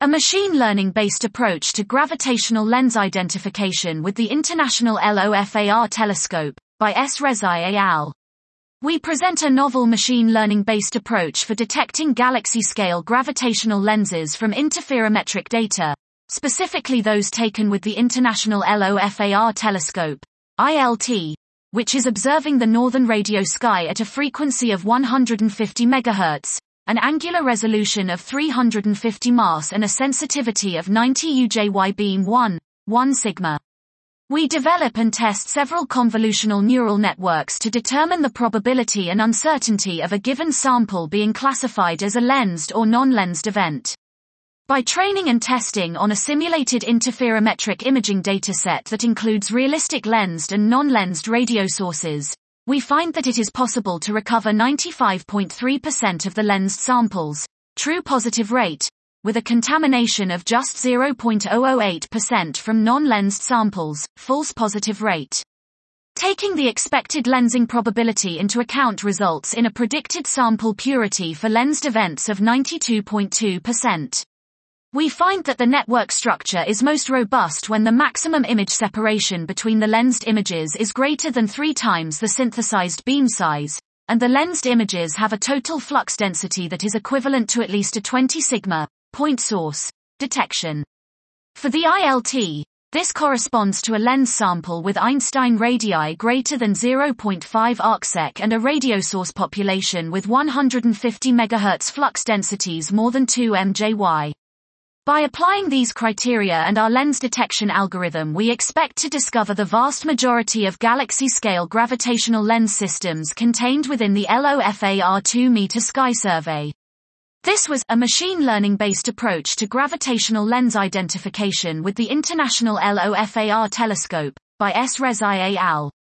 A machine learning-based approach to gravitational lens identification with the International LOFAR Telescope, by S. Rezai et al. We present a novel machine learning-based approach for detecting galaxy-scale gravitational lenses from interferometric data, specifically those taken with the International LOFAR Telescope, ILT, which is observing the northern radio sky at a frequency of 150 MHz, an angular resolution of 350 mas and a sensitivity of 90 UJY beam 1 sigma. We develop and test several convolutional neural networks to determine the probability and uncertainty of a given sample being classified as a lensed or non-lensed event. By training and testing on a simulated interferometric imaging dataset that includes realistic lensed and non-lensed radio sources, we find that it is possible to recover 95.3% of the lensed samples, true positive rate, with a contamination of just 0.008% from non-lensed samples, false positive rate. Taking the expected lensing probability into account results in a predicted sample purity for lensed events of 92.2%. We find that the network structure is most robust when the maximum image separation between the lensed images is greater than 3 times the synthesized beam size, and the lensed images have a total flux density that is equivalent to at least a 20 sigma, point source, detection. For the ILT, this corresponds to a lens sample with Einstein radii greater than 0.5 arcsec and a radio source population with 150 MHz flux densities more than 2 mJy. By applying these criteria and our lens detection algorithm, we expect to discover the vast majority of galaxy-scale gravitational lens systems contained within the LOFAR 2-meter sky survey. This was a machine learning-based approach to gravitational lens identification with the International LOFAR Telescope, by S. Rezai et al.